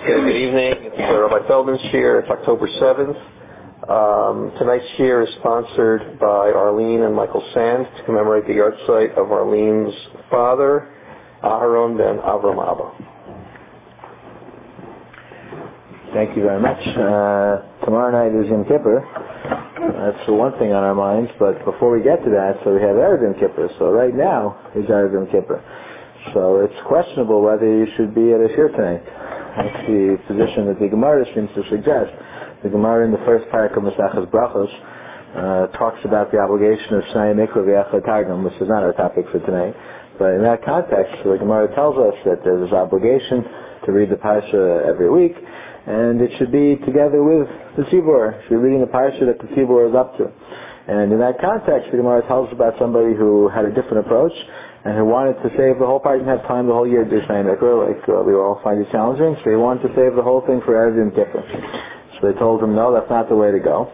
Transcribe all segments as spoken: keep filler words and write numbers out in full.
Good evening. It's uh, Rabbi Feldman's Shir. It's October seventh. Um, tonight's Shir is sponsored by Arlene and Michael Sand to commemorate the yahrzeit of Arlene's father, Aharon ben Avram Abba. Thank you very much. Uh, tomorrow night is Yom Kippur. That's the one thing on our minds, but before we get to that, so we have Erev Yom Kippur. So right now is Erev Yom Kippur. So it's questionable whether you should be at a Shir tonight. That's the position that the Gemara seems to suggest. The Gemara in the first parak of Maseches Brachos uh, talks about the obligation of Shnai Mikra v'Echad Targum, which is not our topic for tonight. But in that context, the Gemara tells us that there's this obligation to read the Parsha every week, and it should be together with the Tzibur. It should be reading the Parsha that the Tzibur is up to. And in that context, the Gemara tells us about somebody who had a different approach and who wanted to save the whole part, didn't have time the whole year to do Shnai Mikra, like uh, we all find it challenging, so he wanted to save the whole thing for Erev Yom Kippur. So they told him, no, that's not the way to go.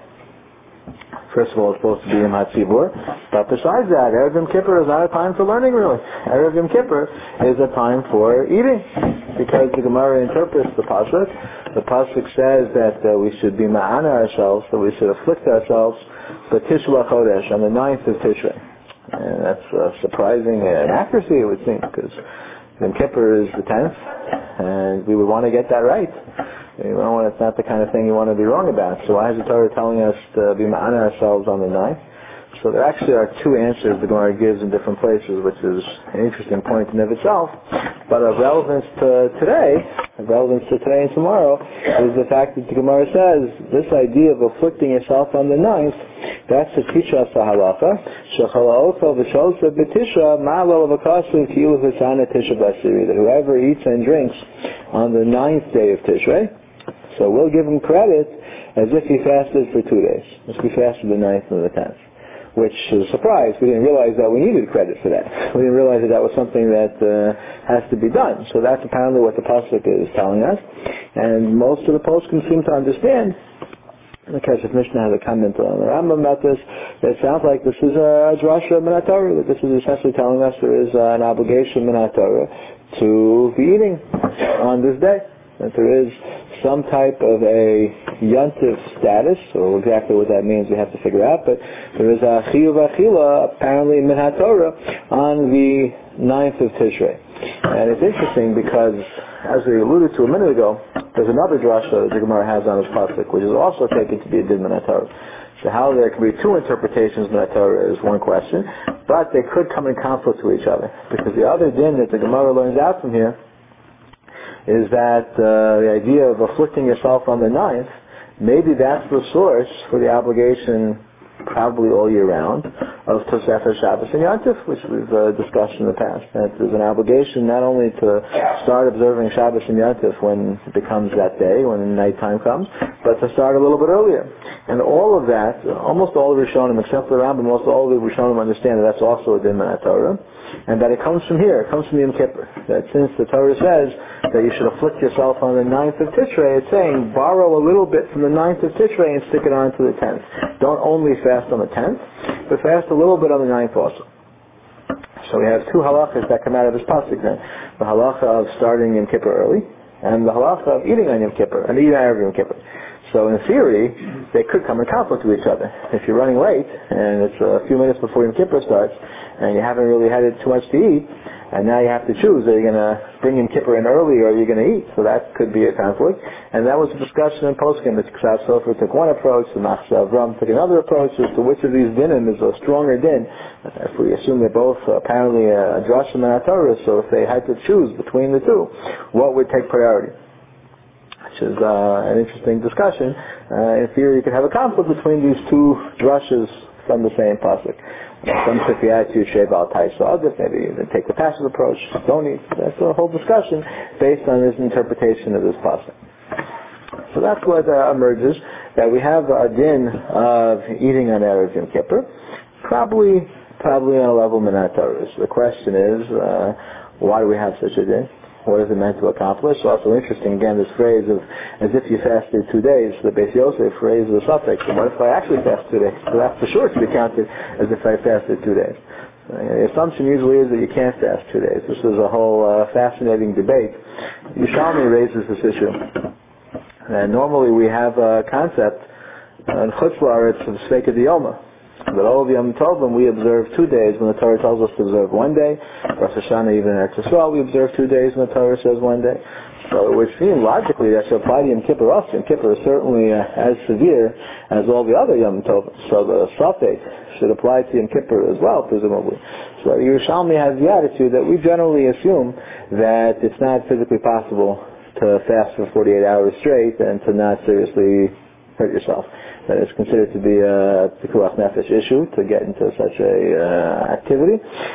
First of all, it's supposed to be in HaTzibur, but besides that, Erev Yom Kippur is not a time for learning, really. Erev Yom Kippur is a time for eating, because the Gemara interprets the pasuk. The pasuk says that uh, we should be ma'ana ourselves, that we should afflict ourselves, but Tishwa Chodesh, on the ninth of Tishrei. And that's uh, surprising inaccuracy, it would seem, because Yom Kippur is the tenth, and we would want to get that right. You know, it's not the kind of thing you want to be wrong about. So why is the Torah telling us to be ma'ana ourselves on the ninth? So there actually are two answers the Gemara gives in different places, which is an interesting point in of itself. But of relevance to today, of relevance to today and tomorrow, is the fact that the Gemara says this idea of afflicting yourself on the ninth, that's to teach us the halacha. Shechala'ofa v'sholsa b'tisha ma'alo v'kasu ki'u v'sana tisha b'asiri. That whoever eats and drinks on the ninth day of Tishrei, so we'll give him credit as if he fasted for two days. As if he fasted the ninth and the tenth. Which is a surprise. We didn't realize that we needed credit for that. We didn't realize that that was something that uh, has to be done. So that's apparently what the pasuk is telling us. And most of the poskim seem to understand. The Kesef Mishnah has a comment on the Rambam about this. It sounds like this is a drasha min haTorah, that this is essentially telling us there is uh, an obligation min haTorah to be eating on this day. That there is some type of a yontif status, or exactly what that means we have to figure out, but there is a chiyuv achila, apparently min haTorah, on the ninth of Tishrei. And it's interesting because, as we alluded to a minute ago, there's another drasha that the Gemara has on his pasuk, which is also taken to be a din min haTorah. So how there can be two interpretations of min haTorah is one question, but they could come in conflict with each other, because the other din that the Gemara learns out from here is that uh, the idea of afflicting yourself on the ninth, maybe that's the source for the obligation probably all year round of Tosefes Shabbos and Yontif, which we've uh, discussed in the past. That there's an obligation not only to start observing Shabbos and Yontif when it becomes that day, when nighttime comes, but to start a little bit earlier. And all of that, almost all of the Rishonim, except for the Rambam, most all of the Rishonim understand that that's also a din min haTorah, and that it comes from here, it comes from Yom Kippur. That since the Torah says that you should afflict yourself on the ninth of Tishrei, it's saying borrow a little bit from the ninth of Tishrei and stick it on to the tenth. Don't only fast on the tenth, but fast a little bit on the ninth also. So we have two halachas that come out of this pasuk then. The halacha of starting Yom Kippur early, and the halacha of eating on Yom Kippur, and eating on Yom Kippur. So in theory, they could come in conflict with each other. If you're running late, and it's a few minutes before Yom Kippur starts, and you haven't really had too much to eat, and now you have to choose, are you going to bring Yom Kippur in early, or are you going to eat? So that could be a conflict. And that was a discussion in Poskim. The Ksav Sofer took one approach, the Machzah Avram took another approach as to which of these dinim is a stronger din. If we assume they're both apparently a drasha min haTorah, so if they had to choose between the two, what would take priority? Which is uh, an interesting discussion. Uh, in theory, you could have a conflict between these two drashas from the same pasuk. Some took the attitude sheva al taisa, others maybe they take the passive approach, don't eat. That's a whole discussion based on this interpretation of this pasuk. So that's what uh, emerges, that we have a din of eating on Erev Yom Kippur, probably probably on a level min haTorah. So the question is, uh, why do we have such a din? What is it meant to accomplish? Also interesting, again, this phrase of as if you fasted two days, the Beis Yosef phrase of the suffix. So what if I actually fast two days? So that's for sure to be counted as if I fasted two days. The assumption usually is that you can't fast two days. This is a whole uh, fascinating debate. Yerushalmi raises this issue. And normally we have a concept in Chutz La'aretz of Sveika Diyoma, that all of Yom Tovim we observe two days when the Torah tells us to observe one day. Rosh Hashanah, even in Eretz Yisrael, we observe two days when the Torah says one day. So it would seem logically that should apply to Yom Kippur also. Yom Kippur is certainly uh, as severe as all the other Yom Tovim. So the Safek should apply to Yom Kippur as well, presumably. So Yerushalmi has the attitude that we generally assume that it's not physically possible to fast for forty-eight hours straight and to not seriously hurt yourself. That is considered to be a pikuach nefesh issue to get into such a uh, activity,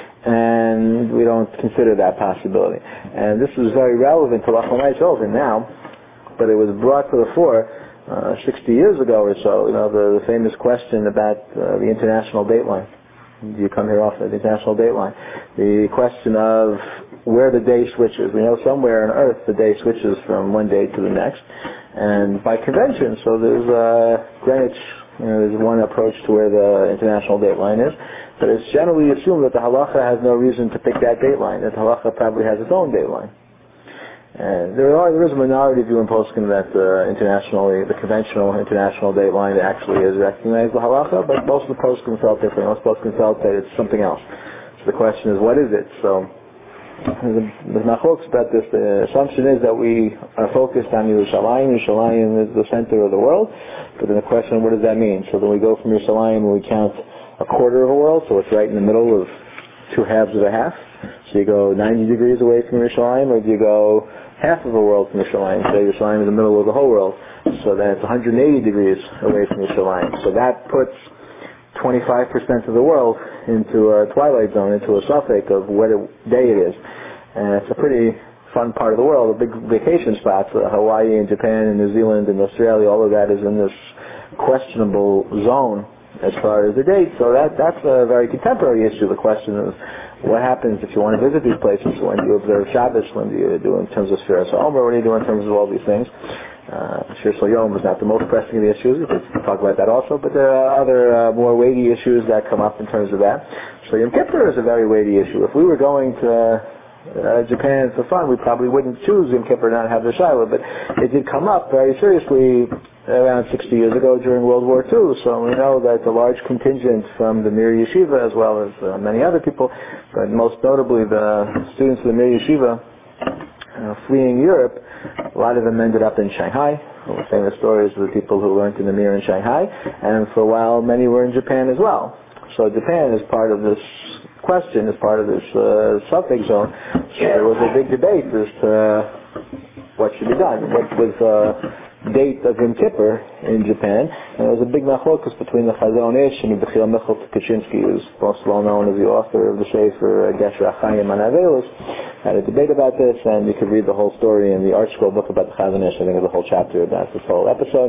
and we don't consider that possibility. And this is very relevant to Lachmanai Tovin now, but it was brought to the fore uh, sixty years ago or so. You know, the, the famous question about uh, the international dateline. Do you come here often? The international dateline. The question of where the day switches. We know somewhere on Earth the day switches from one day to the next, and by convention. So there's uh, Greenwich. You know, there's one approach to where the international dateline is, but it's generally assumed that the halacha has no reason to pick that dateline. That the halacha probably has its own dateline. And there are there is a minority view in poskim that uh, internationally, the conventional international dateline actually is recognized the halacha, but most of the poskim felt different. Most poskim felt that it's something else. So the question is, what is it? So the machlokas about this, the assumption is that we are focused on Yerushalayim. Yerushalayim is the center of the world, but then the question, what does that mean? So then we go from Yerushalayim and we count a quarter of a world, so it's right in the middle of two halves of a half. So you go ninety degrees away from Yerushalayim, or do you go half of the world from Yerushalayim? Say Yerushalayim is the middle of the whole world, so then it's one hundred eighty degrees away from Yerushalayim. So that puts twenty-five percent of the world into a twilight zone, into a suffix of what day it is. And it's a pretty fun part of the world, a big vacation spots, uh, Hawaii and Japan and New Zealand and Australia, all of that is in this questionable zone as far as the date. So that that's a very contemporary issue. The question is, what happens if you want to visit these places? When do you observe Shabbos? When do you do in terms of Sfiras HaOmer? What do you do in terms of all these things? Uh, Sfiras HaYom is not the most pressing of the issues. We can talk about that also. But there are other uh, more weighty issues that come up in terms of that. So Yom Kippur is a very weighty issue. If we were going to uh, Japan for fun, we probably wouldn't choose Yom Kippur not have the Shiloh. But it did come up very seriously around sixty years ago during World War Two. So we know that a large contingent from the Mir Yeshiva, as well as uh, many other people, but most notably the students of the Mir Yeshiva uh, fleeing Europe, a lot of them ended up in Shanghai. The famous stories of the people who learned in the Mir in Shanghai, and for a while many were in Japan as well. So Japan is part of this question, is part of this uh, suffix zone. So there was a big debate as to what should be done. What was uh, date of Yom Kippur in Japan, and there was a big machlokus between the Chazon Ish and Yechiel Michal Tukachinsky, who's most well known as the author of the Sefer Gesher HaChaim on Avelos. Had a debate about this, and you could read the whole story in the Art Scroll book about the Chazon Ish. I think there's a whole chapter about this whole episode.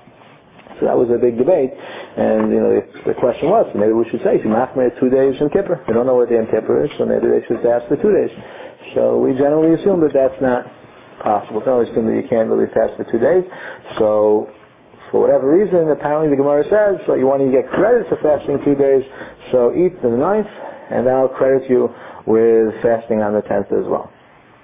So that was a big debate, and you know the, the question was, maybe we should say, if you machmir two days Yom Kippur, we don't know what the Yom Kippur is, so maybe they should fast for two days. So we generally assume that that's not possible. It's always assume that you can't really fast for two days. So, for whatever reason, apparently the Gemara says, so you want to get credit for fasting two days, so eat the ninth, and then I'll credit you with fasting on the tenth as well.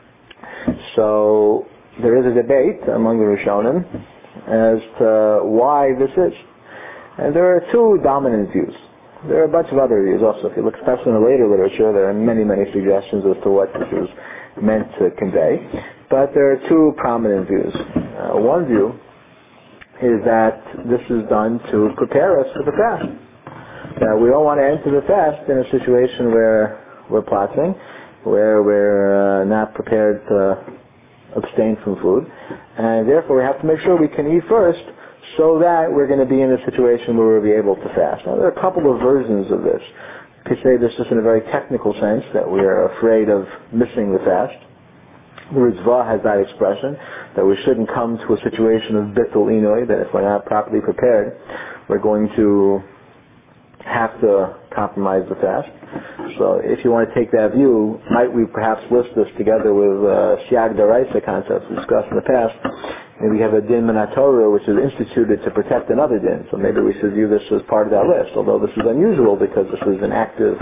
So, there is a debate among the Rishonim as to why this is. And there are two dominant views. There are a bunch of other views also. If you look especially in the later literature, there are many, many suggestions as to what this is meant to convey. But there are two prominent views. Uh, one view is that this is done to prepare us for the fast. Now, we don't want to enter the fast in a situation where we're plotting, where we're uh, not prepared to abstain from food, and therefore we have to make sure we can eat first so that we're going to be in a situation where we'll be able to fast. Now, there are a couple of versions of this. You could say this just in a very technical sense, that we are afraid of missing the fast. The Rizvah has that expression, that we shouldn't come to a situation of bittul inoi, that if we're not properly prepared, we're going to have to compromise the fast. So if you want to take that view, might we perhaps list this together with uh, Siag Daraisa concepts we discussed in the past? Maybe we have a din minatorah which is instituted to protect another din, so maybe we should view this as part of that list, although this is unusual because this is an active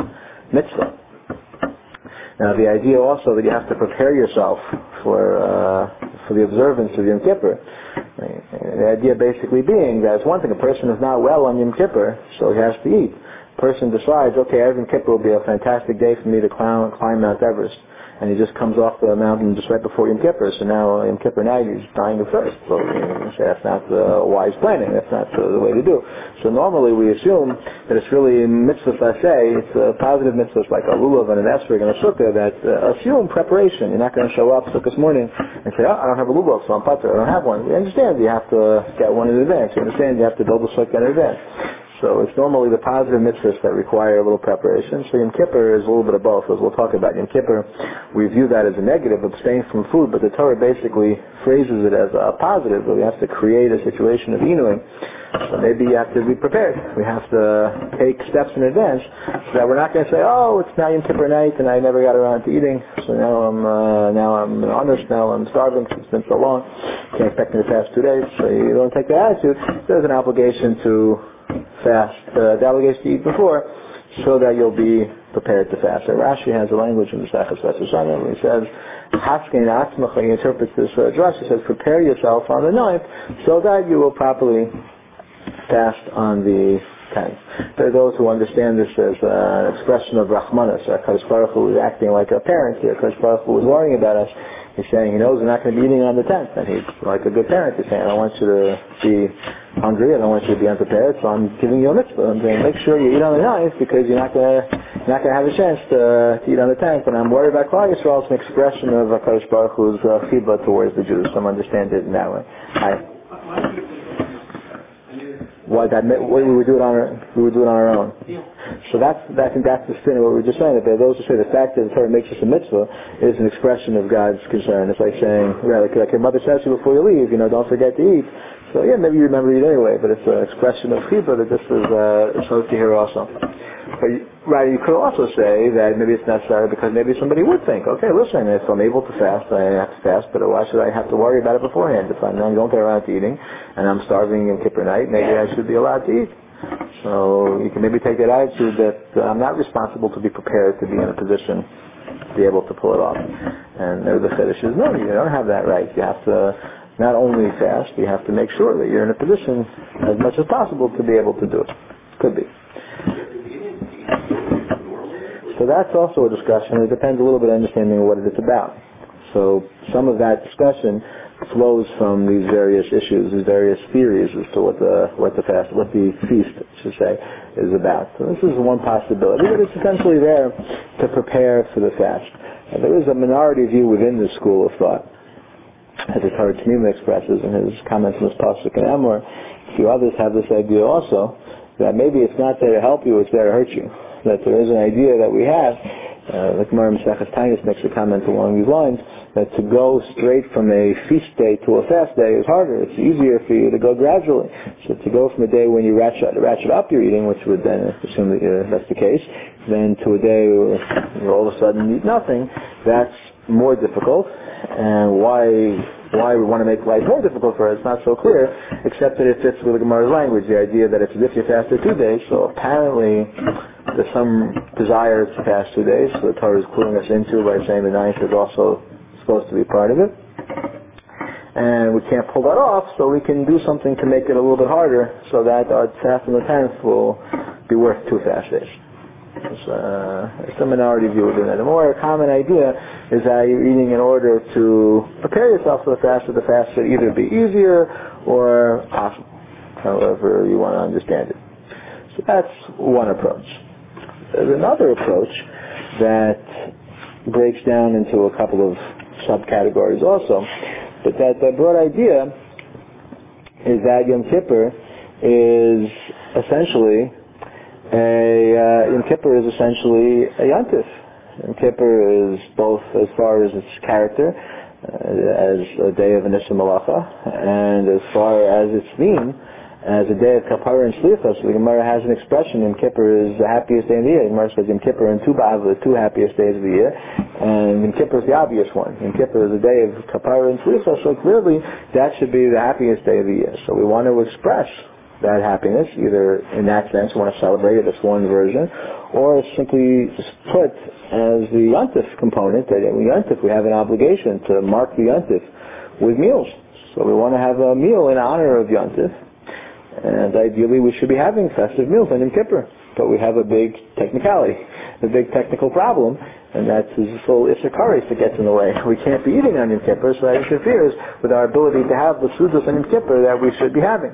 mitzvah. Now, the idea also that you have to prepare yourself for uh, for the observance of Yom Kippur. The idea basically being that it's one thing, a person is not well on Yom Kippur, so he has to eat. A person decides, okay, Yom Kippur will be a fantastic day for me to climb, climb Mount Everest. And he just comes off the mountain just right before Yom Kippur, so now Yom Kippur night he's dying of thirst. So you say that's not uh, wise planning, that's not uh, the way to do. So normally we assume that it's really mitzvah say, it's a positive mitzvah like a lulav and an esrog and a sukkah that uh, assume preparation. You're not going to show up sukkah's morning and say, oh, I don't have a lulav, so I'm patur, I don't have one. We understand you have to get one in advance. You understand you have to build a sukkah in advance. So it's normally the positive mitzvahs that require a little preparation. So Yom Kippur is a little bit of both. As we'll talk about Yom Kippur, we view that as a negative, abstain from food, but the Torah basically phrases it as a positive, that we have to create a situation of inuing. So maybe you have to be prepared. We have to take steps in advance so that we're not going to say, oh, it's now Yom Kippur night and I never got around to eating, so now I'm uh, now I'm honest, now I'm starving, it's been so long, can't expect me to fast two days. So you don't take the attitude. There's an obligation to fast, uh, the obligation to eat before, so that you'll be prepared to fast. So Rashi has a language in the Sechus Vesasana where he says, Haskein Atzmacha, he interprets this uh, dress, he says, prepare yourself on the ninth so that you will properly fast on the tenth. There are those who understand this as uh, an expression of Rachmanas, or HaKadosh Baruch Hu is acting like a parent here. HaKadosh Baruch Hu is worrying about us. He's saying he knows we're not going to be eating on the tenth, and he's like a good parent. He's saying, I don't want you to be hungry, I don't want you to be unprepared, so I'm giving you a mitzvah. I'm saying, make sure you eat on the ninth, because you're not going to you're not going to have a chance to, to eat on the tenth. And I'm worried about Klal Yisrael. It's an expression of HaKadosh Baruch Hu's uh, chibah towards the Jews. Some understand it in that way. I, Why that we would do it on our we would do it on our own. Yeah. So that's I think that's the spin of what we were just saying. That there are those who say the fact that the Torah makes us a mitzvah is an expression of God's concern. It's like saying, yeah, like, like your mother says to you before you leave, you know, don't forget to eat. So yeah, maybe you remember to eat anyway, but it's an expression of chibah that this is uh, supposed to hear also. But you, right, you could also say that maybe it's necessary because maybe somebody would think, okay, listen, if I'm able to fast, I have to fast, but why should I have to worry about it beforehand? If I don't get around to eating and I'm starving in Kippur night, maybe I should be allowed to eat. So you can maybe take that attitude that uh, I'm not responsible to be prepared to be in a position to be able to pull it off. And there the Chiddush is, no, you don't have that right. You have to not only fast, you have to make sure that you're in a position as much as possible to be able to do it. Could be. So that's also a discussion. It depends a little bit on understanding what it's about. So some of that discussion flows from these various issues, these various theories as to what the what the fast, what the feast, I should say, is about. So this is one possibility, but it's essentially there to prepare for the fast. And there is a minority view within this school of thought, as the Torah Tanima expresses in his comments on this pasuk in Emor. A few others have this idea also, that maybe it's not there to help you, it's there to hurt you. That there is an idea that we have, uh, the Gemara Maseches Tainus makes a comment along these lines, that to go straight from a feast day to a fast day is harder. It's easier for you to go gradually. So to go from a day when you ratchet, ratchet up your eating, which would then assume that uh, that's the case, then to a day where you all of a sudden eat nothing, that's more difficult. And why why we want to make life more difficult for us, it's not so clear, except that it fits with the Gemara's language, the idea that it's as if you fasted two days, so apparently there's some desire to fast two days, so the Torah is cluing us into by saying the ninth is also supposed to be part of it. And we can't pull that off, so we can do something to make it a little bit harder, so that our fast on the tenth will be worth two fast days. It's, uh, it's a minority view within it. A more common idea is that you're eating in order to prepare yourself for the fast, so the fast should either be easier or possible, however you want to understand it. So that's one approach. There's another approach that breaks down into a couple of subcategories also, but that the broad idea is that Yom Kippur is essentially A, uh, Yom Kippur is essentially a Yontif. Yom Kippur is both as far as its character, uh, as a day of Anissa Malacha, and as far as its theme, as a day of Kapara and Shlichus. So the Gemara has an expression, Yom Kippur is the happiest day of the year. The Gemara says Yom Kippur and Tu B'Av are the two happiest days of the year, and Yom Kippur is the obvious one. Yom Kippur is a day of Kapara and Shlichus, so clearly that should be the happiest day of the year. So we want to express that happiness, either in that sense, we want to celebrate it, it's one version, or simply just put as the Yontif component, that in Yontif we have an obligation to mark the Yontif with meals. So we want to have a meal in honor of Yontif, and ideally we should be having festive meals on Yom Kippur. But we have a big technicality, a big technical problem, and that's this whole Issachar that gets in the way. We can't be eating on Yom Kippur, so that interferes with our ability to have the Sudas on Yom Kippur that we should be having.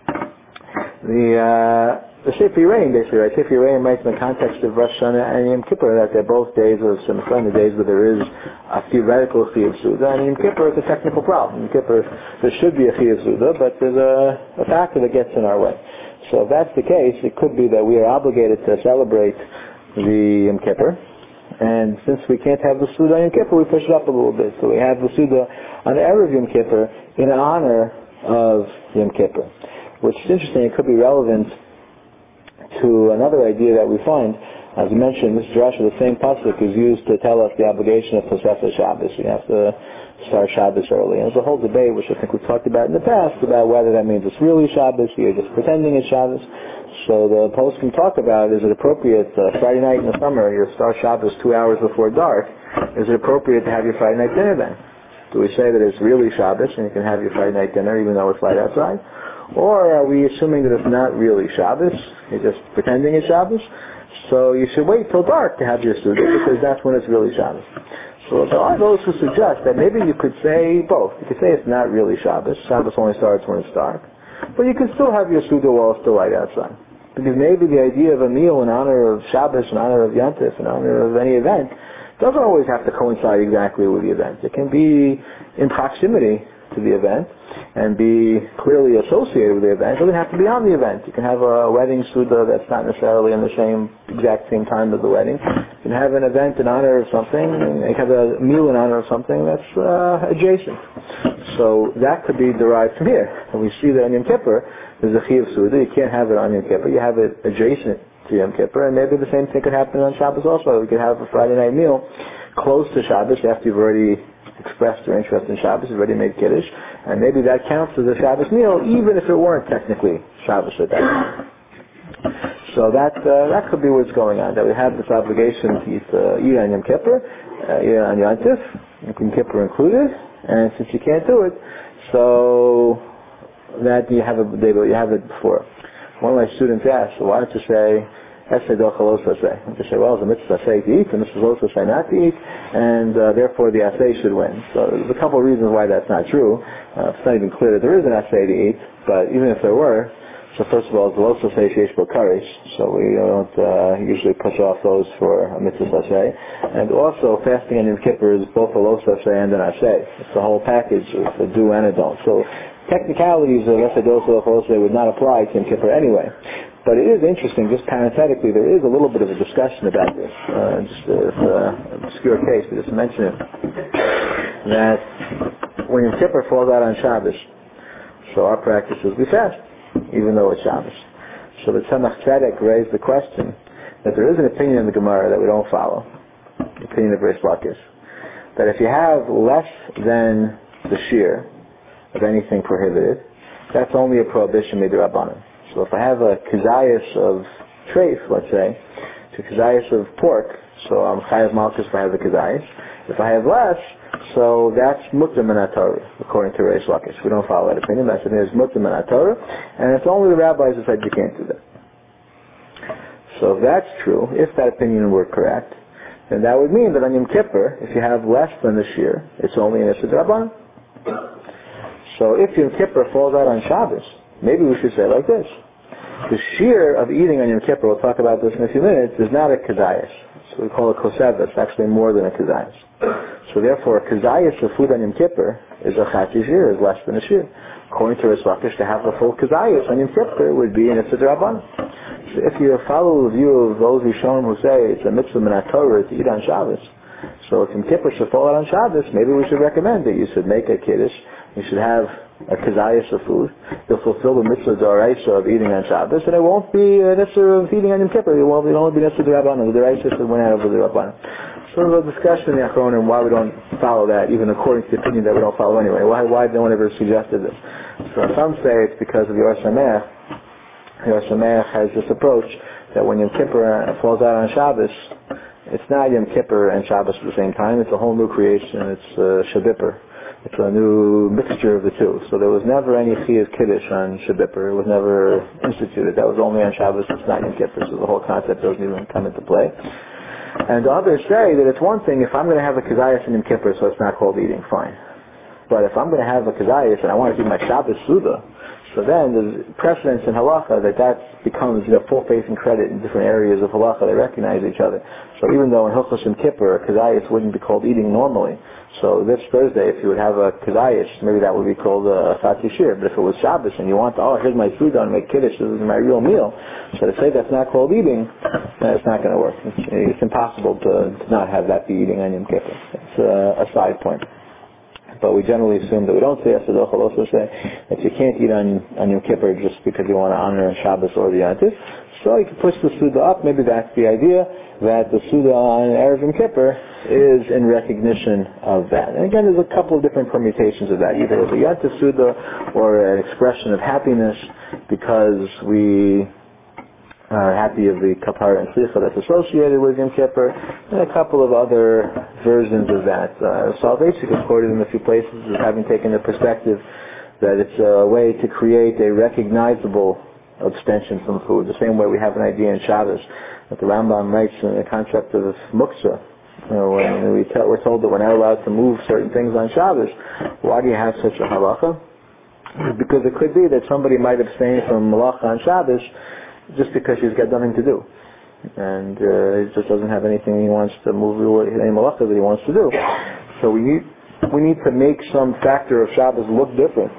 The uh, the Sefer Yereim, basically, right? Sefer Yereim writes in the context of Rosh Hashanah and Yom Kippur that they're both days of Simcha, the days where there is a theoretical Chiyuv Suda, and Yom Kippur is a technical problem. Yom Kippur, there should be a Chiyuv Suda, but there's a, a factor that gets in our way. So if that's the case, it could be that we are obligated to celebrate the Yom Kippur, and since we can't have the Suda on Yom Kippur, we push it up a little bit. So we have the Suda on the Erev Yom Kippur in honor of Yom Kippur, which is interesting. It could be relevant to another idea that we find. As I mentioned, this drush of the same pasuk is used to tell us the obligation of Tosefes Shabbos. You have to start Shabbos early. And there's a whole debate, which I think we've talked about in the past, about whether that means it's really Shabbos, or you're just pretending it's Shabbos. So the post can talk about, is it appropriate, uh, Friday night in the summer, you start Shabbos two hours before dark, is it appropriate to have your Friday night dinner then? Do we say that it's really Shabbos and you can have your Friday night dinner even though it's light outside? Or are we assuming that it's not really Shabbos, you're just pretending it's Shabbos? So you should wait till dark to have your Suda, because that's when it's really Shabbos. So there are those who suggest that maybe you could say both. You could say it's not really Shabbos. Shabbos only starts when it's dark. But you could still have your Suda while it's still light outside. Because maybe the idea of a meal in honor of Shabbos, in honor of Yontif, in honor of any event, doesn't always have to coincide exactly with the event. It can be in proximity to the event and be clearly associated with the event. It doesn't have to be on the event. You can have a wedding Suda that's not necessarily in the same exact same time as the wedding. You can have an event in honor of something, and you can have a meal in honor of something that's uh, adjacent. So that could be derived from here. And we see that on Yom Kippur, there's a Chiyuv Suda. You can't have it on Yom Kippur. You have it adjacent to Yom Kippur, and maybe the same thing could happen on Shabbos also. You could have a Friday night meal close to Shabbos after you've already expressed your interest in Shabbos, you've already made Kiddush, and maybe that counts as a Shabbos meal, even if it weren't technically Shabbos at that time. So that uh, that could be what's going on, that we have this obligation to eat, uh, eat on Yom Kippur, uh, eat on Yontif, Yom Kippur included, and since you can't do it, so that you have a you have it before. One of my students asked, so why don't you say Esay dochel os asay? And they say, well, it's a mitzvah asay to eat, and this is also asay not to eat, and uh, therefore the asay should win. So there's a couple of reasons why that's not true. Uh, it's not even clear that there is an asay to eat, but even if there were, so first of all, it's the los asay sheish bo kares, so we don't uh, usually push off those for a mitzvah asay. And also, fasting on Yom Kippur is both a los asay and an asay. It's the whole package of a do and a don't. So technicalities of esay dochel os asay would not apply to Yom Kippur anyway. But it is interesting, just parenthetically, there is a little bit of a discussion about this. Uh, just uh, an obscure case, but just to mention it. That when Yom Kippur falls out on Shabbos, so our practice is we fast, even though it's Shabbos. So the Tzemach Tzedek raised the question that there is an opinion in the Gemara that we don't follow, the opinion of Reish Lakish, that if you have less than the shear of anything prohibited, that's only a prohibition midrabanan. So if I have a kazayas of treif, let's say, to kazayas of pork, so I'm chayav malchus if I have the kazayas. If I have less, so that's mutter min haTorah, according to Reish Lakish. We don't follow that opinion. That's it is mutter min haTorah, and it's only the rabbis who said you can't do that. So if that's true, if that opinion were correct, then that would mean that on Yom Kippur, if you have less than the shear, it's only an issur d'rabbanan. So if Yom Kippur falls out on Shabbos, maybe we should say like this. The shear of eating on Yom Kippur, we'll talk about this in a few minutes, is not a kazayas. So we call it koseva. It's actually more than a kazayas. So therefore, a kazayas of food on Yom Kippur is a chati shear, is less than a shear. According to Reish Lakish, to have a full kazayas on Yom Kippur would be an issur d'rabbanan. So if you follow the view of those Rishonim who say it's a mitzvah min haTorah to eat on Shabbos, so if Yom Kippur should fall out on Shabbos, maybe we should recommend that you should make a kiddush, you should have a kazayas of food, you'll fulfill the mitzvah d'oraisa of eating on Shabbos, and it won't be an issur of eating on Yom Kippur, it won't, it'll only be an issur d'rabbanan, the d'oraisa should win out over the rabbanan. So there's a discussion in the Achronim why we don't follow that, even according to the opinion that we don't follow anyway. Why, why no one ever suggested this? So some say it's because of the Or Sameach, Yom Sameach has this approach that when Yom Kippur falls out on Shabbos, it's not Yom Kippur and Shabbos at the same time. It's a whole new creation. It's uh, Shabipur. It's a new mixture of the two. So there was never any Chiyuv Kiddush on Shabipur. It was never instituted. That was only on Shabbos. It's not Yom Kippur. So the whole concept doesn't even come into play. And others say that it's one thing if I'm going to have a Kazayas in Yom Kippur, so it's not called eating, fine. But if I'm going to have a Kazayas and I want to do my Shabbos Suda, so then there's precedence in halacha that that becomes, you know, full faith and credit in different areas of halacha. They recognize each other. So even though in Hilchos Yom Kippur, a Kazayas wouldn't be called eating normally. So this Thursday, if you would have a Kazayas, maybe that would be called a Sat Yishir. But if it was Shabbos and you want to, oh, here's my food on, make Kiddush, this is my real meal. So to say that's not called eating, uh, it's not going to work. It's, it's impossible to, to not have that be eating on Yom Kippur. It's uh, a side point. But we generally assume that we don't say Asadoch, we'll also say that you can't eat on, on Yom Kippur just because you want to honor Shabbos or the Yantif. So you can push the Suda up. Maybe that's the idea, that the Suda on Erev Yom Kippur is in recognition of that. And again, there's a couple of different permutations of that. Either as a Yantif Suda or an expression of happiness because we are happy of the kapara and slicha that's associated with Yom Kippur, and a couple of other versions of that. Uh, Soloveitchik is quoted in a few places as having taken the perspective that it's a way to create a recognizable abstention from food, the same way we have an idea in Shabbos that the Rambam writes in the concept of muktzah. You know, when we tell, we're told that we're not allowed to move certain things on Shabbos. Why do you have such a halacha? Because it could be that somebody might abstain from malacha on Shabbos just because he's got nothing to do. And uh, he just doesn't have anything he wants to move, any malacha that he wants to do. So we need we need to make some factor of Shabbos look different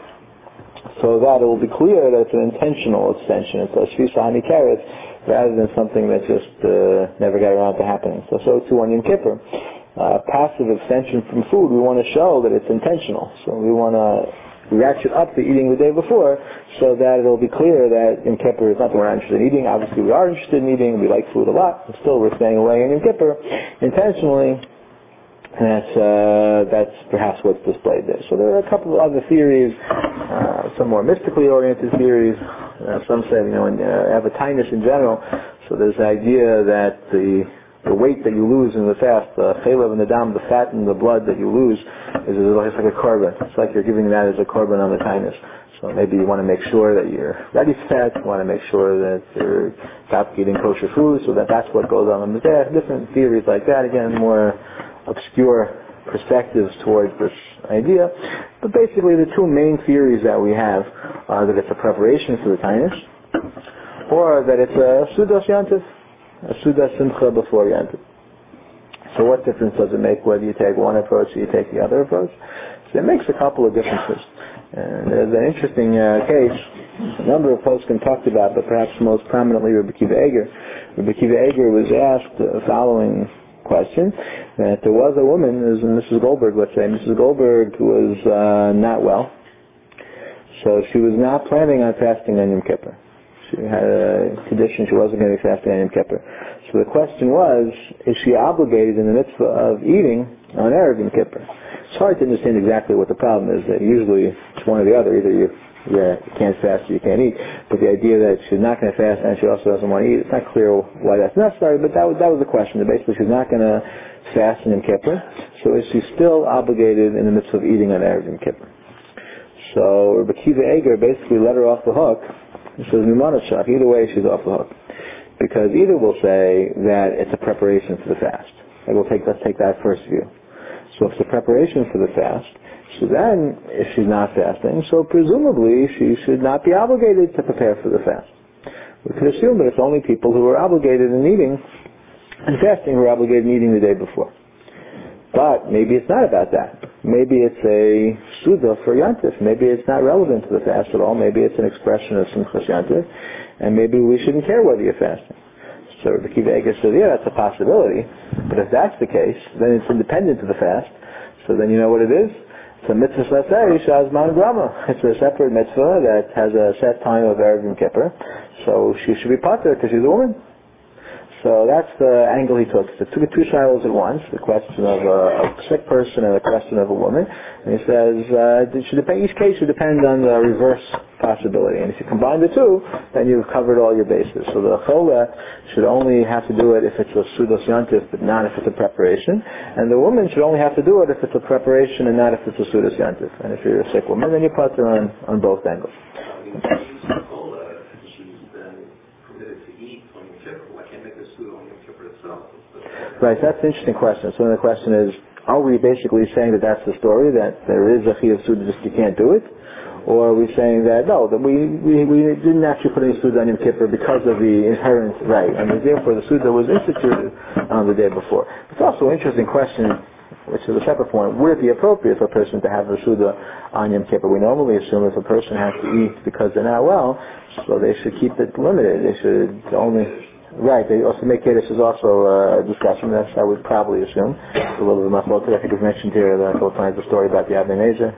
so that it will be clear that it's an intentional extension. It's a shvisa hanikaret rather than something that just uh, never got around to happening. So, so too on Yom Kippur. Uh, passive abstention from food, we want to show that it's intentional. So we want to ratchet up the eating the day before so that it'll be clear that Yom Kippur is not that we're not interested in eating. Obviously we are interested in eating, we like food a lot, but still we're staying away in Yom Kippur intentionally, and that's, uh, that's perhaps what's displayed there. So there are a couple of other theories, uh, some more mystically oriented theories. Uh, some say, you know, in uh, Avatinus in general, so there's the idea that the the weight that you lose in the fast, the chelav and the dam, the fat and the blood that you lose, is it's like a korban. It's like you're giving that as a korban on the kindness. So maybe you want to make sure that you're ready for that. You want to make sure that you're stop eating kosher food, so that that's what goes on in the day. Different theories like that. Again, more obscure perspectives towards this idea. But basically, the two main theories that we have are that it's a preparation for the kindness, or that it's a sudas yantif, a Suda Simcha before Yantif. So what difference does it make whether you take one approach or you take the other approach? So it makes a couple of differences. And there's an interesting uh, case, a number of folks can talk about, but perhaps most prominently Rabbi Akiva Eger. Rabbi Akiva Eger was asked the following question, that there was a woman, as Missus Goldberg, let's say, Missus Goldberg was uh, not well, so she was not planning on fasting on Yom Kippur. She had a condition, she wasn't going to be fasting on Yom Kippur. So the question was, is she obligated in the mitzvah of eating on Erev Yom Kippur? It's hard to understand exactly what the problem is. That usually it's one or the other. Either you, yeah, you can't fast or you can't eat. But the idea that she's not going to fast and she also doesn't want to eat, it's not clear why that's necessary, but that was, that was the question. That basically she's not going to fast on Yom Kippur, so is she still obligated in the mitzvah of eating on Erev Yom Kippur? So Rabbi Akiva Eger basically let her off the hook. He says, either way she's off the hook. Because either will say that it's a preparation for the fast. And we'll take, let's take that first view. So if it's a preparation for the fast, so then if she's not fasting, so presumably she should not be obligated to prepare for the fast. We could assume that it's only people who are obligated in eating and fasting who are obligated in eating the day before. But maybe it's not about that. Maybe it's a suda for Yantif. Maybe it's not relevant to the fast at all. Maybe it's an expression of Simchas Yantif, and maybe we shouldn't care whether you're fasting. So Rabbi Akiva Eger says, yeah, that's a possibility. But if that's the case, then it's independent of the fast. So then you know what it is? It's a mitzvah slasei shazman grama. It's a separate mitzvah that has a set time of Erev Yom Kippur. So she should be pater because she's a woman. So that's the angle he took. So he took two shilos at once, the question of a, a sick person and the question of a woman. And he says, uh, it should depend, each case should depend on the reverse possibility. And if you combine the two, then you've covered all your bases. So the chola should only have to do it if it's a sudos yantif, but not if it's a preparation. And the woman should only have to do it if it's a preparation and not if it's a sudos yantif. And if you're a sick woman, then you put her on, on both angles. Right, that's an interesting question. So the question is, are we basically saying that that's the story, that there is a chiyuv suda, just you can't do it? Or are we saying that, no, that we, we, we didn't actually put any suda on Yom Kippur because of the inherent right, and therefore the suda was instituted on the day before? It's also an interesting question, which is a separate point. Would it be appropriate for a person to have the suda on Yom Kippur? We normally assume if a person has to eat because they're not well, so they should keep it limited. They should only... Right, they also make Kiddush is also uh, a discussion. That's I would probably assume. It's a little bit of my fault. I think we've mentioned here a couple of times the story about the Avnei Nezer.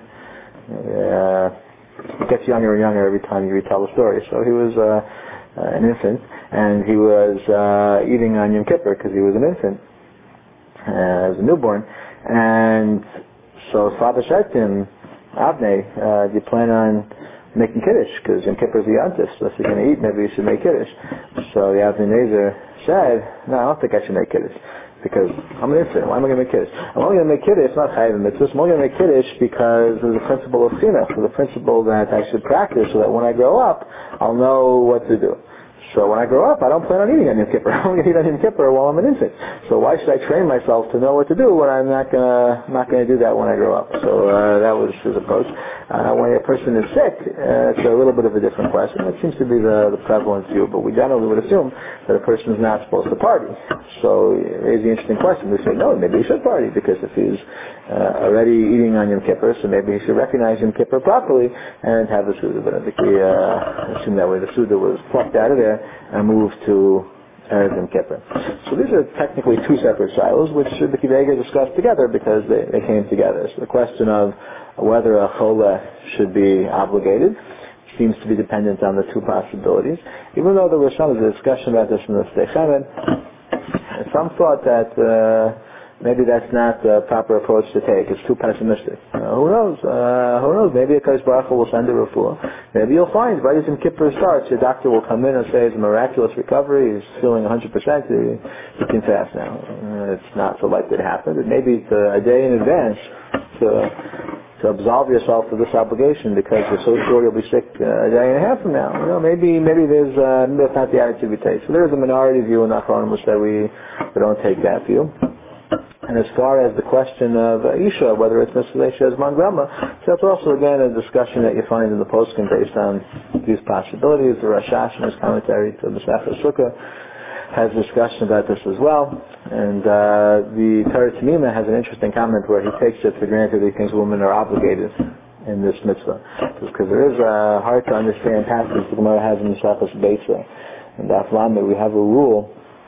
Uh, it gets younger and younger every time you retell the story. So he was uh, uh, an infant, and he was uh, eating on Yom Kippur because he was an infant, uh, as a newborn. And so his father said to him, Avnei, uh, do you plan on making Kiddush, because Yom Kippur is the Yantif, so if you're going to eat, maybe you should make Kiddush. So the Avnei Nezer said, no, I don't think I should make Kiddush, because I'm an infant. Why am I going to make Kiddush? I'm only going to make Kiddush, not Chayav Mitzvah. I'm only going to make Kiddush because there's a principle of chinuch, the principle that I should practice so that when I grow up, I'll know what to do. So when I grow up, I don't plan on eating on Yom Kippur. I'm going to eat on Yom Kippur while I'm an infant. So why should I train myself to know what to do when I'm not going to not going to do that when I grow up? So uh, that was his approach. Uh, when a person is sick, uh, it's a little bit of a different question. It seems to be the, the prevalent view, but we generally would assume that a person is not supposed to party. So it raises the interesting question. We say, no, maybe he should party, because if he's uh, already eating on Yom Kippur, so maybe he should recognize Yom Kippur properly and have the Suda. But I think we uh, assume that way the Suda was plucked out of there and moved to Erev Yom Kippur. So these are technically two separate silos, which the Kivega discussed together because they, they came together. So the question of whether a chola should be obligated seems to be dependent on the two possibilities. Even though there was some discussion about this in the Sdei Chemed, some thought that uh, maybe that's not the proper approach to take. It's too pessimistic. Uh, who knows? Uh, who knows? Maybe a Kadosh Baruch Hu will send a refuah. Maybe you'll find right as Yom Kippur starts, your doctor will come in and say it's a miraculous recovery. He's feeling one hundred percent. He, he can fast now. Uh, it's not so likely to happen, but maybe it's a, a day in advance to to absolve yourself of this obligation because you're so sure you'll be sick uh, a day and a half from now. You know, maybe maybe there's uh, maybe that's not the attitude we take. So there's a minority view in Achronim which that we we don't take that view. And as far as the question of uh, Isha, whether it's Mitzvah Isha as Mangrama, so that's also again a discussion that you find in the poskim based on these possibilities. The Rashash in his commentary to the Sefer Sukkah has discussion about this as well. And uh, the Torah Tamima has an interesting comment where he takes it for granted that he thinks women are obligated in this mitzvah. Because there is a hard to understand passage the Gemara has in the Shachas Beitza. In Daf Lamed, we have a rule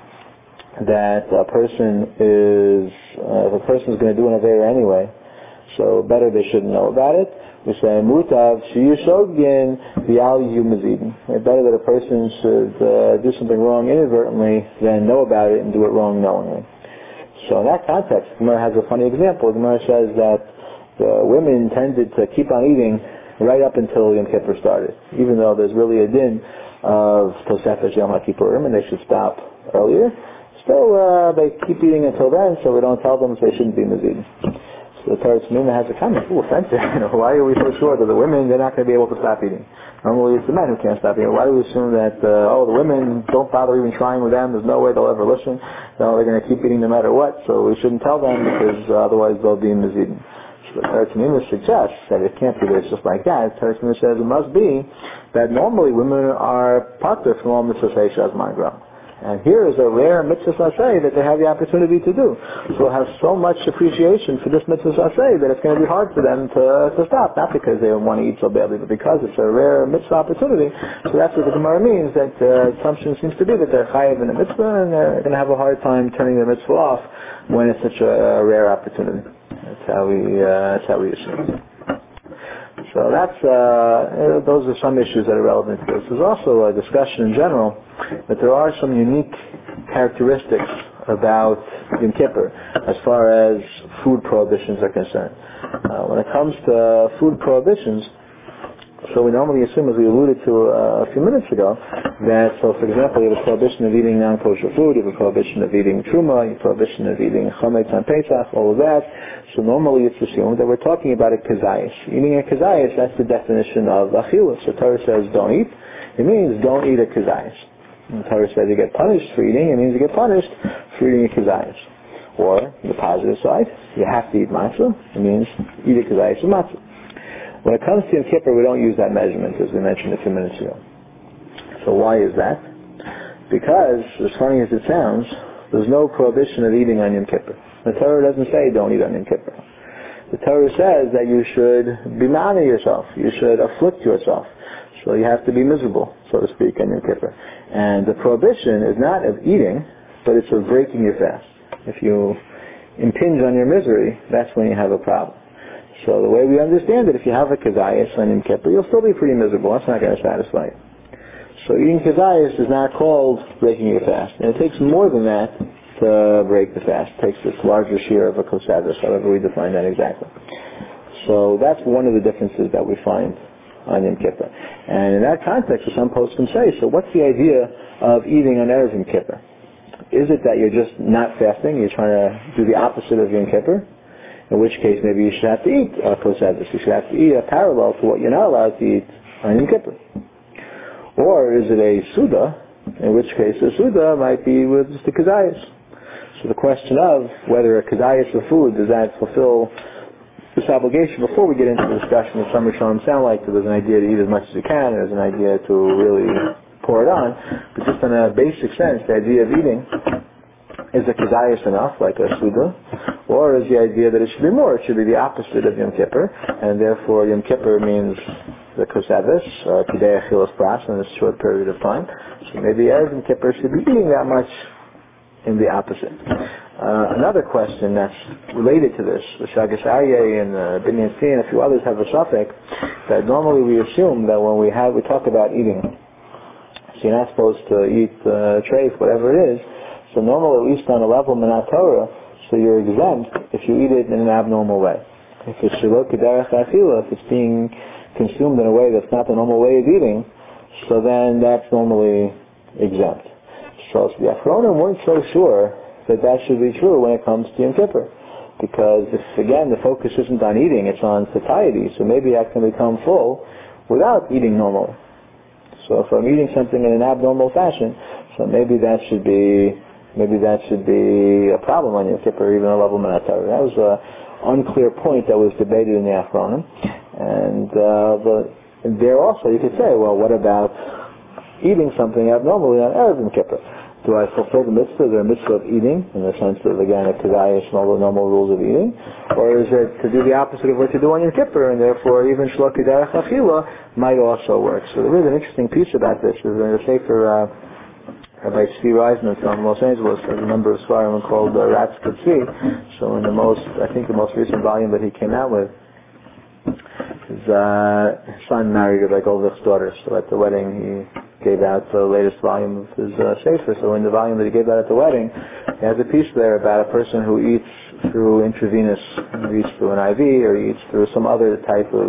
that a person is, uh, if a person is going to do an Aveira anyway, so better they shouldn't know about it. We say, Mutav, Shiyushogin, V'al Yumazidin. Better that a person should uh, do something wrong inadvertently than know about it and do it wrong knowingly. So in that context, Gemara has a funny example. Gemara says that the women tended to keep on eating right up until Yom Kippur started, even though there's really a din of Tosefes Yom HaKippurim, and they should stop earlier. Still, uh, they keep eating until then, so we don't tell them they shouldn't be mazid. So the Torah Tamima has a comment. Ooh, offensive. You know, why are we so sure that the women, they're not going to be able to stop eating? Normally it's the men who can't stop eating. Why do we assume that, uh, oh, the women, don't bother even trying with them, there's no way they'll ever listen. No, they're going to keep eating no matter what, so we shouldn't tell them because uh, otherwise they'll be mazid. So the Torah Tamima suggests that it can't be this just like that. The Torah Tamima says it must be that normally women are patur from all mitzvahs Eisha as Mangram. And here is a rare mitzvah saseh that they have the opportunity to do. So have so much appreciation for this mitzvah saseh that it's going to be hard for them to, to stop. Not because they want to eat so badly, but because it's a rare mitzvah opportunity. So that's what the Gemara means, that uh, assumption seems to be that they're chayiv in a mitzvah and they're going to have a hard time turning the mitzvah off when it's such a, a rare opportunity. That's how we, uh, that's how we assume. So that's, uh, those are some issues that are relevant to this. There's also a discussion in general that there are some unique characteristics about Yom Kippur as far as food prohibitions are concerned. Uh, when it comes to food prohibitions, So we normally assume, as we alluded to uh, a few minutes ago, that, so for example, you have a prohibition of eating non-kosher food, you have a prohibition of eating truma, you have a prohibition of eating chametz on Pesach, all of that. So normally it's assumed that we're talking about a kazayis. Eating a kazayis, that's the definition of achilus. So Torah says don't eat, it means don't eat a kazayis. And the Torah says you get punished for eating, it means you get punished for eating a kazayis. Or, the positive side, you have to eat matzah, it means eat a kazayis of matzah. When it comes to Yom Kippur, we don't use that measurement, as we mentioned a few minutes ago. So why is that? Because, as funny as it sounds, there's no prohibition of eating on Yom Kippur. The Torah doesn't say don't eat on Yom Kippur. The Torah says that you should be mad at yourself. You should afflict yourself. So you have to be miserable, so to speak, on Yom Kippur. And the prohibition is not of eating, but it's of breaking your fast. If you impinge on your misery, that's when you have a problem. So the way we understand it, if you have a kazayas on Yom Kippur, you'll still be pretty miserable. That's not going to satisfy you. So eating kazayas is not called breaking your fast. And it takes more than that to break the fast. It takes this larger share of a kosadis, however we define that exactly. So that's one of the differences that we find on Yom Kippur. And in that context, some posts can say, so what's the idea of eating on Erev Yom Kippur? Is it that you're just not fasting, you're trying to do the opposite of Yom Kippur? In which case, maybe you should have to eat a kosadis. You should have to eat a parallel to what you're not allowed to eat on Yom Kippur. Or is it a suda? In which case, a suda might be with just the kazayas. So the question of whether a kazayas of food, does that fulfill this obligation? Before we get into the discussion of some Rishonim sound like there's an idea to eat as much as you can, there's an idea to really pour it on. But just in a basic sense, the idea of eating, is a kazayas enough, like a suda? Or is the idea that it should be more? It should be the opposite of Yom Kippur, and therefore Yom Kippur means the kosadis, kidei achilas pras, in a short period of time. So maybe Erev Yom Kippur should be eating that much in the opposite. Uh, another question that's related to this, the Shagas Aryeh and uh, Binyan Tzvi and a few others have a suffix that normally we assume that when we have we talk about eating, so you're not supposed to eat uh, treif, whatever it is. So normally, at least on a level Minat Torah, so you're exempt if you eat it in an abnormal way. If it's shelo k'derech achila, if it's being consumed in a way that's not the normal way of eating, so then that's normally exempt. So, so the Achronim weren't so sure that that should be true when it comes to Yom Kippur. Because if, again, the focus isn't on eating, it's on satiety, so maybe I can become full without eating normally. So if I'm eating something in an abnormal fashion, so maybe that should be Maybe that should be a problem on Yom Kippur, even a level Minat Torah. That was an unclear point that was debated in the Achronim. And uh, but there also you could say, well, what about eating something abnormally on Erev Yom Kippur? Do I fulfill the mitzvah? Is there a mitzvah of eating, in the sense of, again, a kazayas and all the normal rules of eating? Or is it to do the opposite of what you do on Yom Kippur, and therefore even shelo k'derech achila might also work? So there is an interesting piece about this. There's a sefer uh, Rabbi Tzvi Reisman from Los Angeles has a number of svarim called uh, Ratz Tzvi. So in the most, I think the most recent volume that he came out with, his uh, son married Rabbi Goldvich's daughter. So at the wedding he gave out the latest volume of his uh, sefer. So in the volume that he gave out at the wedding, he has a piece there about a person who eats through intravenous, he eats through an I V, or he eats through some other type of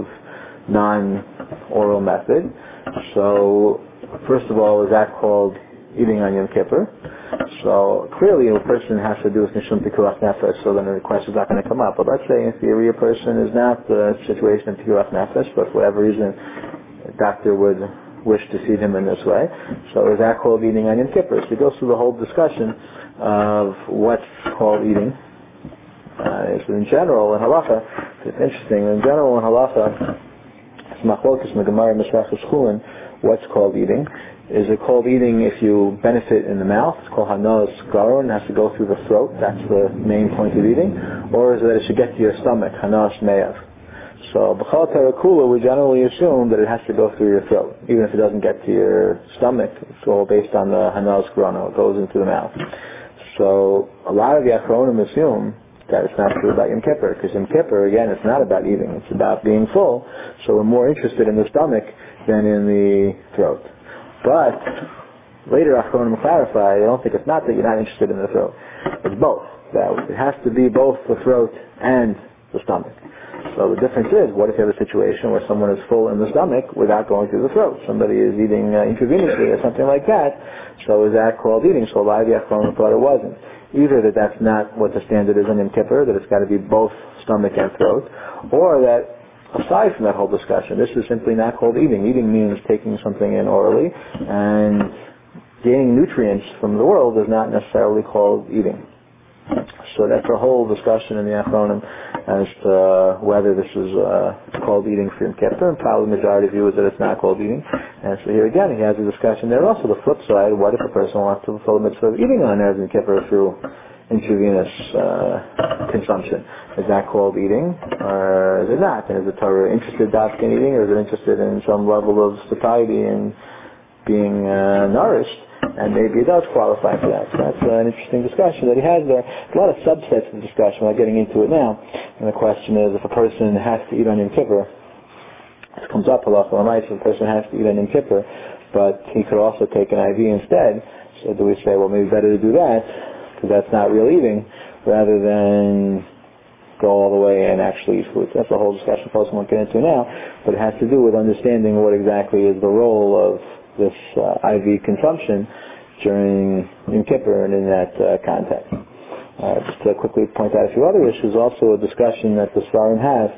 non-oral method. So first of all, is that called eating on Yom Kippur? So clearly a person has to do with Nishum Pikuach Nefesh, so then the question is not going to come up. But let's say in theory a person is not the situation of Pikuach Nefesh, but for whatever reason a doctor would wish to feed him in this way. So is that called eating on Yom Kippur? So he goes through the whole discussion of what's called eating. Uh, so in general, in halacha, it's interesting, in general in halacha, it's machlokes in the Gemara Mesachos Chulin, what's called eating. Is it called eating if you benefit in the mouth? It's called hanos garon, it has to go through the throat, that's the main point of eating. Or is it that it should get to your stomach, hanos me'av? So, b'chal terakula, we generally assume that it has to go through your throat. Even if it doesn't get to your stomach, it's all based on the hanos garon, it goes into the mouth. So, a lot of the Achronim assume that it's not true about Yom Kippur, because Yom Kippur, again, it's not about eating, it's about being full. So we're more interested in the stomach than in the throat. But later Achronim clarify, I don't think it's not that you're not interested in the throat. It's both. That it has to be both the throat and the stomach. So the difference is, what if you have a situation where someone is full in the stomach without going through the throat? Somebody is eating uh, intravenously or something like that. So is that called eating? So a lot of the Achronim thought it wasn't. Either that that's not what the standard is on Yom Kippur, that it's got to be both stomach and throat, or that aside from that whole discussion, this is simply not called eating. Eating means taking something in orally, and gaining nutrients from the world is not necessarily called eating. So that's a whole discussion in the Achronim as to uh, whether this is uh, called eating for Yom Kippur, and probably the majority view is that it's not called eating. And so here again, he has a discussion there. Also the flip side, what if a person wants to fulfill the mitzvah of eating on Erev Yom Kippur through intravenous uh, consumption? Is that called eating, or is it not? And is the Torah interested in eating, or is it interested in some level of satiety and being uh, nourished? And maybe it does qualify for that. So that's uh, an interesting discussion that he has there. A lot of subsets of the discussion. We're not getting into it now. And the question is, if a person has to eat on Yom Kippur, it comes up a lot on ice, if a person has to eat on Yom Kippur, but he could also take an I V instead. So do we say, well, maybe better to do that, because that's not real eating, rather than go all the way and actually eat food. That's a whole discussion folks won't get into now, but it has to do with understanding what exactly is the role of this uh, I V consumption during Yom Kippur and in that uh, context. Uh, just to quickly point out a few other issues, also a discussion that the Svarim have.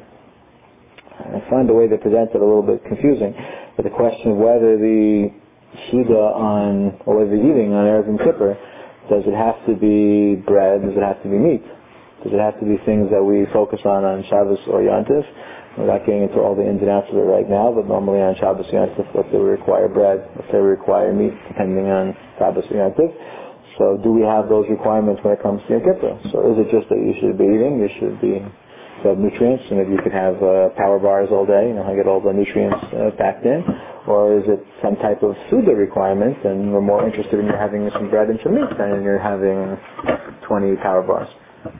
I find the way they present it a little bit confusing, but the question of whether the Suda on, or whether the eating on Erev Yom Kippur, does it have to be bread, does it have to be meat? Does it have to be things that we focus on on Shabbos or Yontif? We're not getting into all the ins and outs of it right now, but normally on Shabbos Yontif, if they require bread, if they require meat, depending on Shabbos Yontif. So do we have those requirements when it comes to Yom Kippur? So is it just that you should be eating, you should be have nutrients, and if you could have uh, power bars all day, you know, get all the nutrients uh, packed in? Or is it some type of Suda requirement, and we're more interested in you having some bread and some meat than in you're having twenty power bars?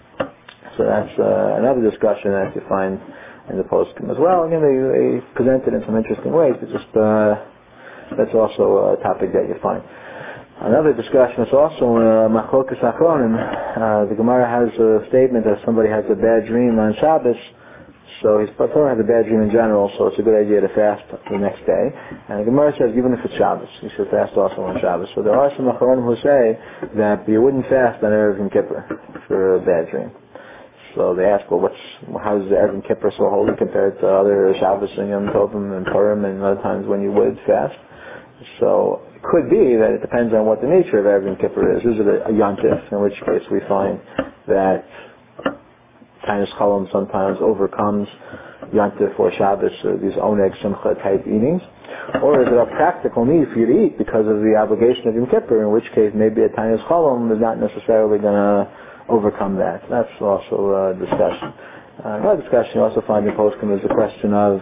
So that's uh, another discussion that you find in the postscript as well. Again, they, they present it in some interesting ways. It's just uh, that's also a topic that you find. Another discussion is also uh, Machlokas Achronim. Uh, the Gemara has a statement that somebody has a bad dream on Shabbos, so he's probably has a bad dream in general, so it's a good idea to fast the next day. And the Gemara says even if it's Shabbos, you should fast also on Shabbos. So there are some Achronim who say that you wouldn't fast on Erev Yom Kippur for a bad dream. So they ask, well, what's, how is the Erev Yom Kippur so holy compared to other Shabbos and Yom Tovim and Purim and other times when you would fast? So it could be that it depends on what the nature of Erev Yom Kippur is. Is it a, a Yontif, in which case we find that Tainus Cholam sometimes overcomes Yontif or Shabbos, or these Oneg Simcha type eatings? Or is it a practical need for you to eat because of the obligation of Yom Kippur, in which case maybe a Tainus Cholam is not necessarily going to overcome that? That's also a discussion. Uh, another discussion you also find in Poskim is the question of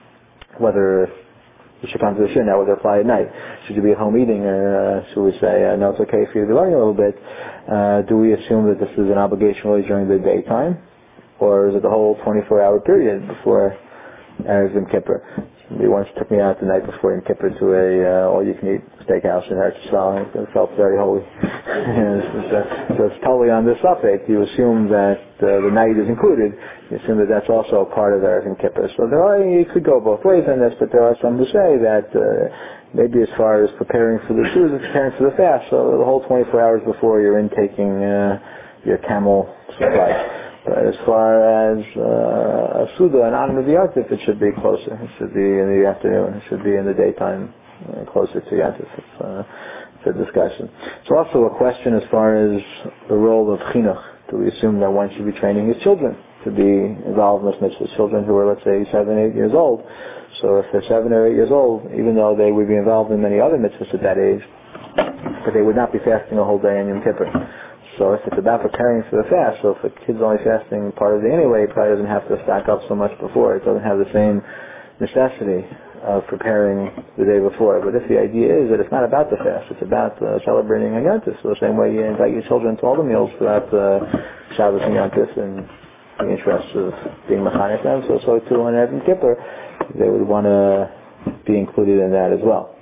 whether you should come to the shir now, whether apply at night. Should you be at home eating, or uh, should we say, uh, no, it's okay for you to be learning a little bit? Uh, do we assume that this is an obligation really during the daytime? Or is it the whole twenty-four hour period before Erev Yom Kippur? Somebody once took me out the night before Yom Kippur to a uh, all-you-can-eat steakhouse in Eretz Yisrael, and it felt very holy. it's, uh, so it's totally on this subject. You assume that uh, the night is included. You assume that that's also a part of Erev Yom Kippur. So there are, you could go both ways on this, but there are some who say that uh, maybe as far as preparing for the shoes, preparing for the fast, so the whole twenty-four hours before you're intaking uh, your camel supply. But as far as uh, a Suda and honor of the Yontif, it should be closer. It should be in the afternoon. It should be in the daytime, uh, closer to Yontif. It's, uh, it's a discussion. It's also a question as far as the role of chinuch. Do we assume that one should be training his children to be involved in this mitzvah? Children who are, let's say, seven, eight years old. So if they're seven or eight years old, even though they would be involved in many other mitzvahs at that age, but they would not be fasting a whole day in Yom Kippur. So if it's about preparing for the fast, so if a kid's only fasting part of the day anyway, it probably doesn't have to stack up so much before. It doesn't have the same necessity of preparing the day before. But if the idea is that it's not about the fast, it's about uh, celebrating a Yontif. So the same way you invite your children to all the meals throughout uh, Shabbos and Yontif in the interest of being mechanech them, so so too on Erev Yom Kippur, they would want to be included in that as well.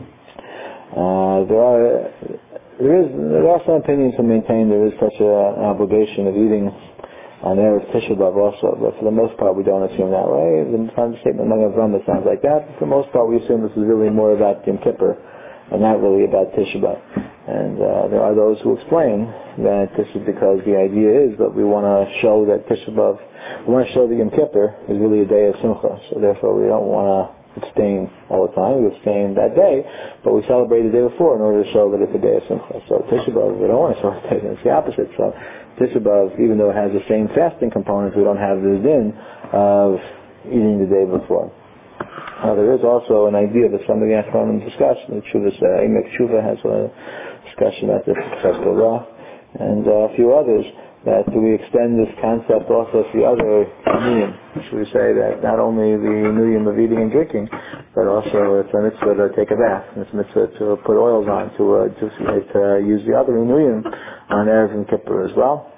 Uh, there are... There is, there are some opinions who maintain there is such a, an obligation of eating on Erev Tisha B'Av also, but for the most part we don't assume that way. The statement among Avram sounds like that, but for the most part we assume this is really more about Yom Kippur and not really about Tisha B'Av. And uh, there are those who explain that this is because the idea is that we want to show that Tisha B'Av, we want to show that Yom Kippur is really a day of Simcha, so therefore we don't want to abstain all the time. We abstain that day, but we celebrate the day before in order to show that it's a day of Simcha. So Tisha B'Av, we don't want to show it, it's the opposite. So Tisha B'Av, even though it has the same fasting components, we don't have the din of eating the day before. Uh, there is also an idea that some of the Achronim discussed, and Tshuva's, uh, Emek Tshuva has a discussion about this, Professor Ra, and uh, a few others, that do we extend this concept also to the other niyum? Should we say that not only the niyum of eating and drinking, but also it's a mitzvah to take a bath, it's a mitzvah to put oils on, to, uh, to, to uh, use the other niyum on Erev and Kippur as well.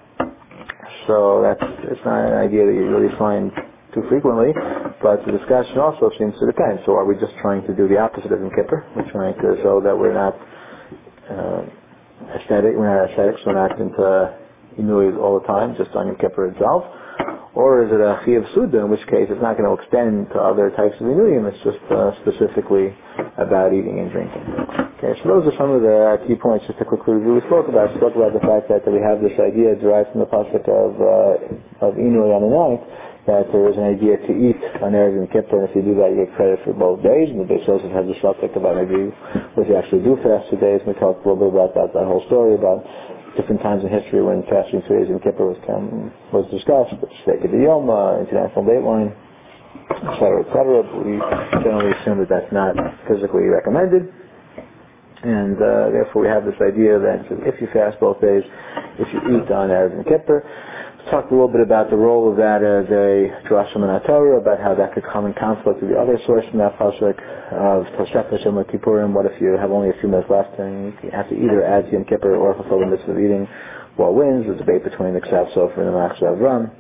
So that's, it's not an idea that you really find too frequently, but the discussion also seems to depend. So are we just trying to do the opposite of Yom Kippur? We're trying to show that we're not uh, aesthetic, we're not aesthetics, we're not into Inui all the time, just on Yom Kippur itself? Or is it a Chiyav Suda, in which case it's not going to extend to other types of Inuyim, it's just uh, specifically about eating and drinking. Okay, so those are some of the uh, key points, just a quick review. We spoke about, spoke about the fact that, that we have this idea derived from the pasuk of, uh, of Inui on the ninth, that there is an idea to eat on Erev Yom Kippur, and if you do that, you get credit for both days. And the Beis Yosef has a subject about maybe what you actually do fast two days. And we talked a little bit about that, that whole story about different times in history when fasting two days Yom Kippur was, um, was discussed, but Shtei Yom, uh, International Dateline, et cetera, et cetera. But we generally assume that that's not physically recommended. And uh, therefore we have this idea that if you fast both days, if you eat on Erev Yom Kippur, talked a little bit about the role of that as a drasham in Torah, about how that could come in conflict with the other source in that pasuk of Tosefes Yom Kippurim. What if you have only a few minutes left and you have to either add Yom Kippur or fulfill the mitzvah of eating what wins? The debate between the Ksav Sofer and the Machzor Avram.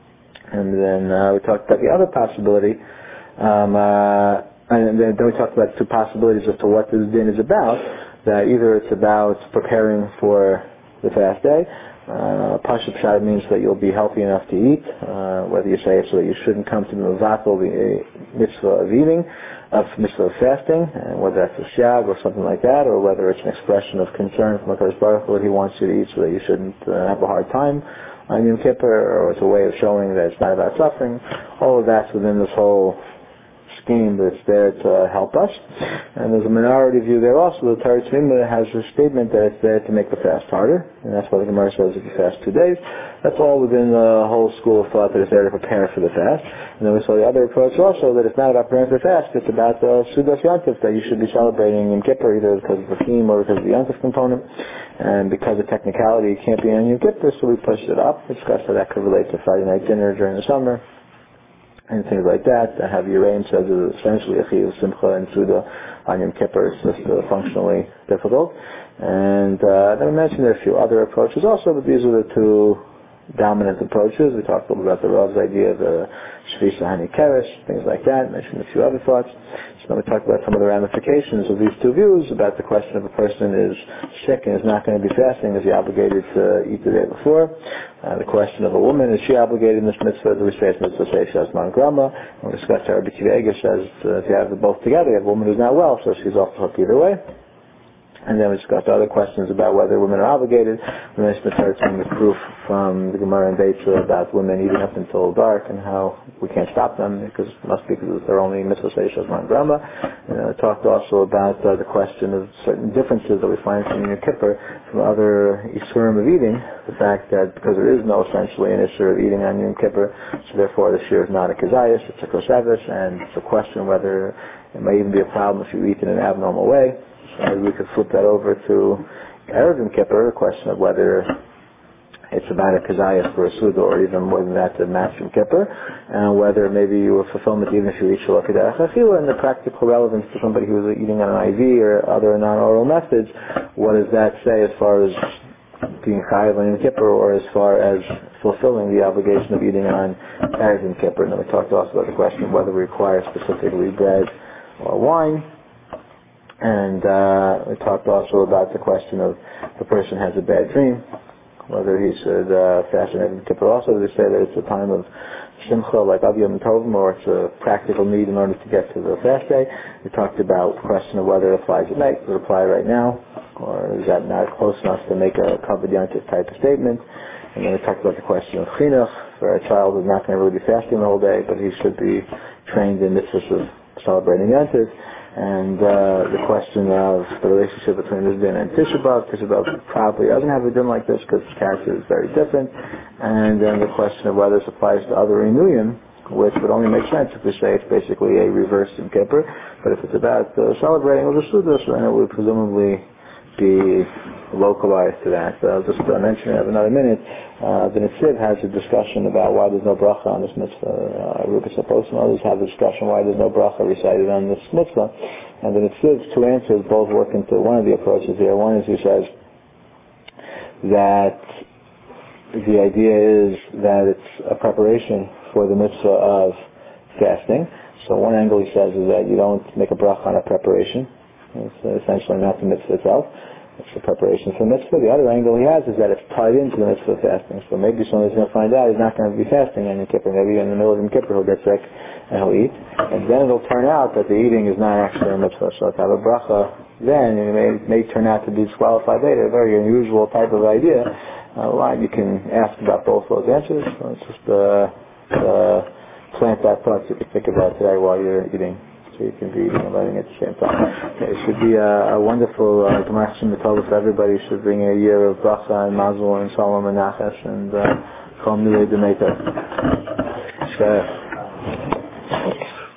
And then uh, we talked about the other possibility, um, uh, and then, then we talked about two possibilities as to what this din is about. That either it's about preparing for the fast day. Uh, Pashup Shad means that you'll be healthy enough to eat, uh, whether you say it's so that you shouldn't come to the Mevatel, the uh, mitzvah of eating, of mitzvah of fasting, and whether that's a shag or something like that, or whether it's an expression of concern from HaKadosh Baruch Hu that He wants you to eat so that you shouldn't uh, have a hard time on Yom Kippur, or it's a way of showing that it's not about suffering. All of that's within this whole scheme that's there to help us. And there's a minority view there also. The Torah Tzimah has a statement that it's there to make the fast harder, and that's why the Gemara says if you fast two days. That's all within the whole school of thought that it's there to prepare for the fast. And then we saw the other approach also, that it's not about preparing for the fast, it's about the Sudas Yantif, that you should be celebrating in Kippur either because of the theme or because of the Yantif component. And because of technicality, it can't be on Yom Kippur, so we pushed it up. We discussed how that could relate to Friday night dinner during the summer and things like that. Have Yiraim says it's essentially a Chiyuv Simcha and Suda on Yom Kippur. It's just uh, functionally difficult. And uh, then we mentioned there are a few other approaches also, but these are the two dominant approaches. We talked a little about the Rav's idea of the Shvisa Hani Keresh, things like that. Mentioned a few other thoughts. So then we talked about some of the ramifications of these two views about the question if a person is sick and is not going to be fasting, is he obligated to eat the day before? Uh, the question of a woman, is she obligated in this mitzvah? Do we say it's mitzvah say she has man grama? And we discussed how Rabbi Akiva Eiger says uh, if you have them both together, you have a woman who's not well, so she's off the hook either way. And then we discussed other questions about whether women are obligated. We mentioned the third thing, the proof from the Gemara and Beitza about women eating up until dark and how we can't stop them because it must be because they're only mitzvah seishas man grama. And uh, talked also about uh, the question of certain differences that we find from Yom Kippur from other Isurim of eating. The fact that because there is no essentially an Isur of eating on Yom Kippur, so therefore the shear is not a Kazayas, it's a Kosevis, and it's a question whether it may even be a problem if you eat in an abnormal way. Maybe we could flip that over to Erev Yom Kippur, a question of whether it's about a kazayas for a suda or even more than that to match Yom Kippur, and whether maybe you were fulfillment even if you eat shalok derech achila, and the practical relevance to somebody who is eating on an I V or other non-oral methods. What does that say as far as being chayav on Yom Kippur, or as far as fulfilling the obligation of eating on Erev Yom Kippur? And then we talked also about the question of whether we require specifically bread or wine. And uh, we talked also about the question of if a person has a bad dream, whether he should uh, fast on Yom Kippur also. They say that it's a time of Simcha, like Av Yom Tovim, or it's a practical need in order to get to the fast day. We talked about the question of whether it applies at night, does it apply right now, or is that not close enough to make a Kavod Yontif type of statement. And then we talked about the question of Chinuch, where a child is not going to really be fasting the whole day, but he should be trained in mitzvahs of celebrating Yontif. And uh, the question of the relationship between this din and Tisha B'Av. Tisha B'Av probably doesn't have a din like this because his character is very different. And then the question of whether this applies to other Inuyim, which would only make sense if we say it's basically a reverse Yom Kippur. But if it's about uh, celebrating Rosh Hashanah, then it would presumably be localized to that. So I'll just uh, mention it in another minute. Uh, the Netziv has a discussion about why there's no bracha on this mitzvah. Uh, Rukas Apos and others have a discussion why there's no bracha recited on this mitzvah. And the Netziv's two answers both work into one of the approaches here. One is he says that the idea is that it's a preparation for the mitzvah of fasting. So one angle he says is that you don't make a bracha on a preparation. It's essentially not the mitzvah itself. It's the preparation for the mitzvah. The other angle he has is that it's tied into the mitzvah of fasting. So maybe someone's going to find out he's not going to be fasting in Yom Kippur. Maybe in the middle of Yom Kippur he'll get sick and he'll eat. And then it'll turn out that the eating is not actually a mitzvah. So to have a bracha, then it may, may turn out to be disqualified later. A very unusual type of idea. Uh, why you can ask about both those answers. So it's just uh, uh, plant that thought you can think about today while you're eating. So you can be eating and learning at the same time. It should be a, a wonderful Gemara Chassim for everybody. Should bring a year of bracha and mazel and shalom and nachash and chol milei d'meita.